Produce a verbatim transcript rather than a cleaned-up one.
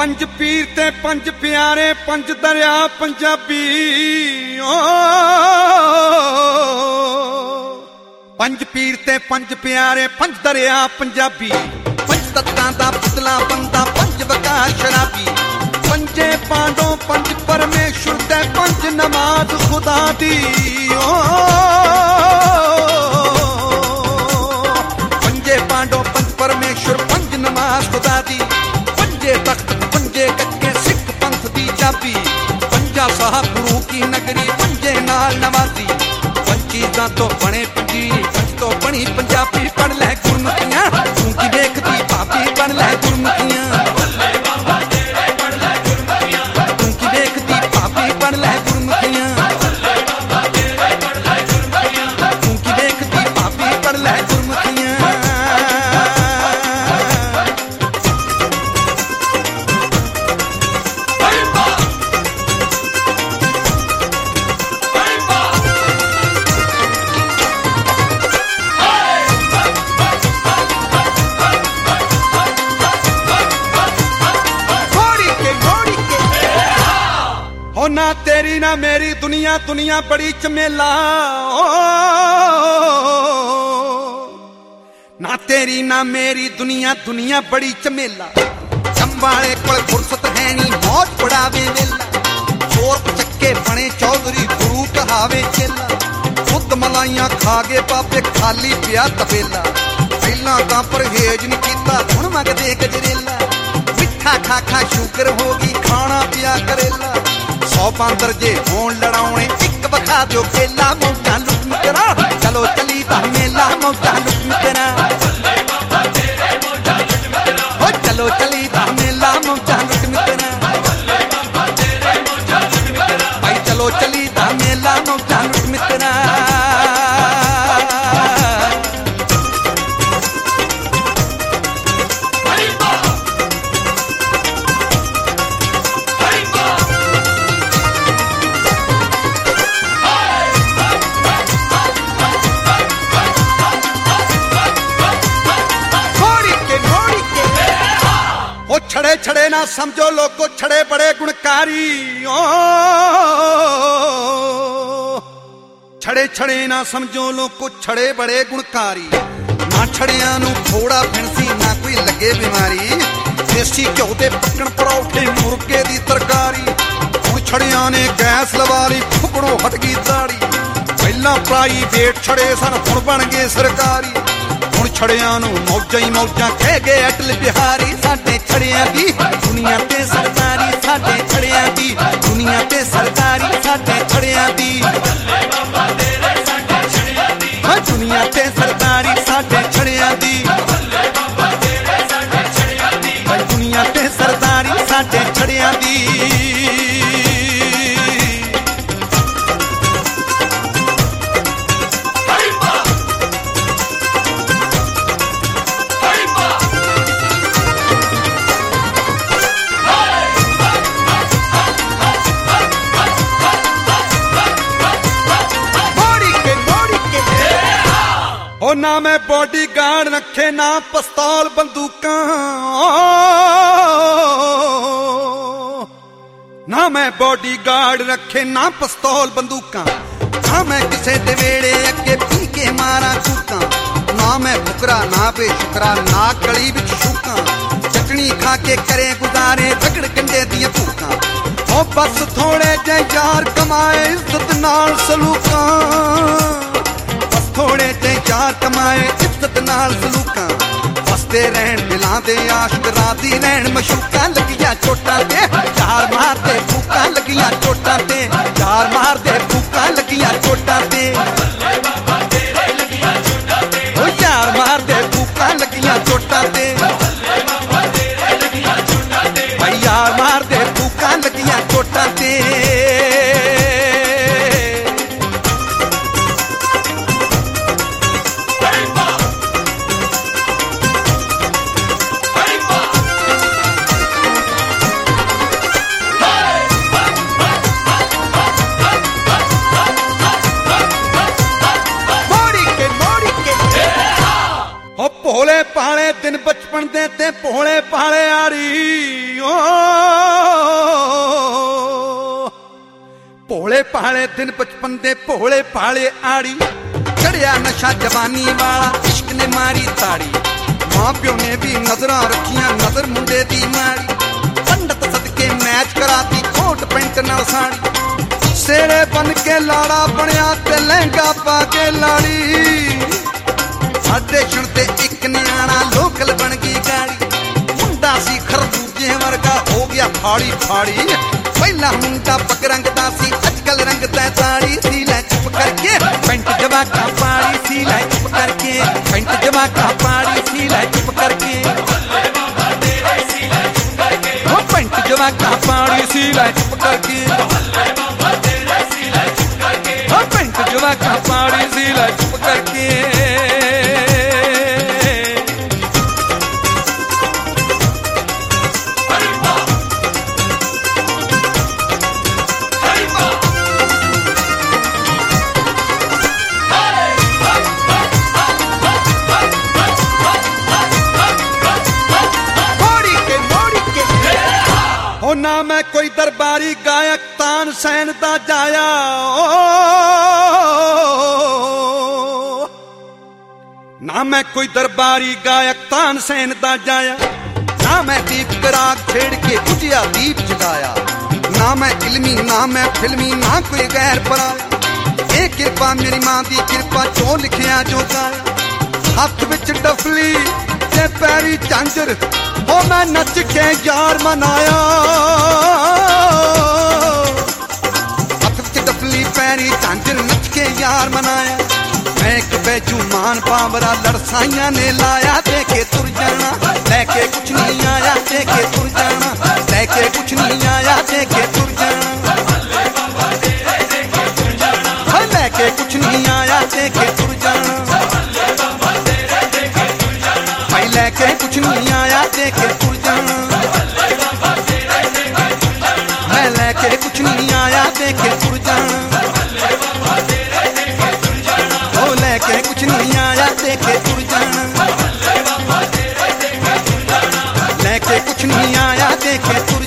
पंज पीर ते पंज प्यारे पंज दरिया पंजाबी ओ पंज पीर ते पंज प्यारे पंज दरिया पंजाबी पंज तत्तां दा पुतला बंदा पंज वकार शराबी पंजे पांडो पंज परमेश्वर ते पंज नमाज खुदा दी ओ पंजे पांडो पंज परमेश्वर पंज नमाज खुदा दी पंजे तख्त पंजे कक्के सिख पंथ दी चाबी पंजा साहब गुरु की नगरी पंजे नाल नवाजी पंचीज़ां तो बने पंजी पंज तो बनी पंजाबी पढ़ लै गुरमुखियां तू की देखदी भाभी बन लै गुरमुखियां तू की देखदी भाभी बन लै गुरमुखियां तू की देखदी भाभी बन लै गुरमुखियां ना तेरी ना मेरी दुनिया दुनिया बड़ी चमेला ओ ना तेरी ना मेरी दुनिया दुनिया बड़ी चमेला चंबाले कोल फुर्सत है नी मौज पड़ावे वेला चोर चक्के बने चौधरी गुरु कहावे चेला खुद मलाइयां खागे बाबे खाली पिया तबेला पहला तां परहेज नहीं कीता हुण मंगदे गजरेला मिठा खा खा शुगर होगी खाना पिया करेला सौ बांदर जे होण लड़ाउणे एक वखा दियो खेला मौजा लुट मित्रा चलो चली ता मेला मौजा लुट मित्रा हो चलो चली ता मेला मौजा लुट मित्रा भाई चलो चली ता मेला मौजा लुट मित्रा छड़े छड़े ना समझो लोगो छड़े बड़े गुणकारी ओ छड़े छड़े ना समझो लोगो छड़े बड़े गुणकारी ना छड़ियां नू थोड़ा फिणसी ना कोई लगे बीमारी देसी घ्यो दे पक्कण परौठे मुर्गे दी तरकारी हुण छड़ियां ने गैस लवा ली फुकड़ों हट गई दाड़ी पहला प्राइवेट छड़े सन हुण बन गए सरकारी हुण छड़ियां नू मौजां ही मौजां कह गए अटल बिहारी साडे छड़ियां दी दुनिया ते सरदारी साडे छड़ियां दी दुनिया ते सरदारी साडे छड़ियां दी दुनिया ते सरदारी साडे छड़ियां दी दुनिया ते सरदारी साडे छड़ियां दी ना मैं बॉडी गार्ड रखे ना पिस्तौल बंदूकां ना मैं बॉडी गार्ड रखे ना पिस्तौल बंदूकां ना मैं किसे दे वेड़े अगे पी के मारा चूकां ना मैं फुकरा ना बेशुकरा ना गली विच शूकां चटनी खा के करे गुजारे रगड़ कंडे दियां भूकां ओ बस थोड़े जे यार कमाए इज्जत नाल सलूकां थोड़े ते यार कमाए इज्जत नाल सलूकां बसते रहन दिलां दे आशिक राधी रहन मशूकां लगियां चोटां ते यार मार दे फूकां लगियां चोटां ते यार मार दे फूकां लगियां चोटां ते ओ यार मार दे फूकां लगियां चोटां ते भाई यार मार दे फूकां लगियां चोटां ते भोले पाले दिन बचपन दे ते भोले पाले आड़ी ओ भोले भाले दिन बचपन दे भोले भाले आड़ी, चढ़िया नशा जवानी वाला इश्क ने मारी ताड़ी। मां प्यो ने भी नजर रखियां नजर मुंडे दी माड़ी, पंडित सदके मैच कराती कोट पेंट नाल साड़ी। सेड़े बन के लाड़ा बनया ते लहंगा पा के लाड़ी, साडे छण ते इक न्याणा लोकल बन गई गाड़ी। मुंडा सी खरबूजे वर्गा हो गया फाड़ी फाड़ी, पहला मुंडा पग रंगदा सी अजकल रंगदा दाढ़ी। सी लै चुप करके पेंट जवाका पाड़ी, सी लै चुप करके पेंट जवाका पाड़ी, सी लै चुप करके वो पेंट जवाका पाड़ी, सी लै चुप करके वो पेंट जवाका पाड़ी, सी लै चुप करके। ना मैं कोई दरबारी गायक तानसेन दा जाया, ना मैं कोई दरबारी गायक तानसेन दा जाया, ना मैं दीप राग छेड़ के बुझिया दीप जगाया। ना मैं इल्मी ना मैं फिल्मी ना कोई गैर पराया, ए कृपा मेरी मां दी कृपा जो लिखिया जो गाया। हाथ विच डफली ते पैरी झांझर हो मैं नच के यार मनाया, हाथ विच डफली पैरी झांझर नच के यार मनाया। मैं एक बेजुमान बावरा लड़साइया ने लाया, देखे तुर जाना लेके कुछ नहीं आया, देखे तुर जाना लेके कुछ नहीं आया, देखे तुर जाना लेके कुछ नहीं आया, देखे तुर जाना भाई लेके कुछ नहीं आया, देखे तुर जाना मैं लेके कुछ नहीं आया, देखे तुर जाना ओ लेके कुछ नहीं आया, देखे तुर जाना लेके कुछ नहीं आया, देखे तुर